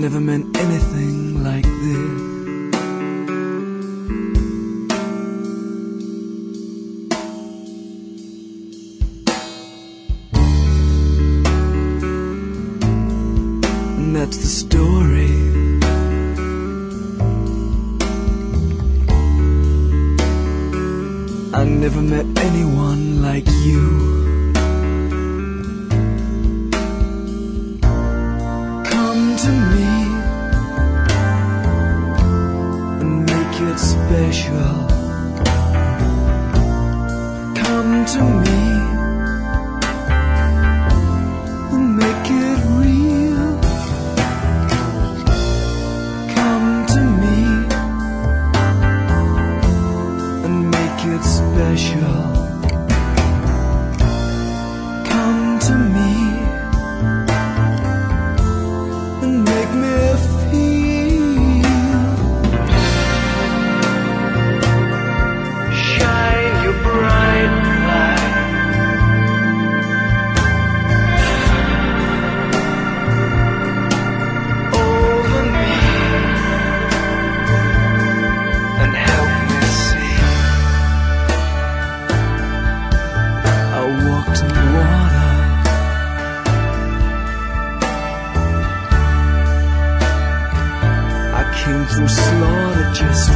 never meant anything like this. And that's the story. I never met anyone like you. Come to me and make it special. Come to me and make it real. Come to me and make it special. Come to me and make me feel. Shine your bright light over me and help me see. I walked in water. I came through slaughter just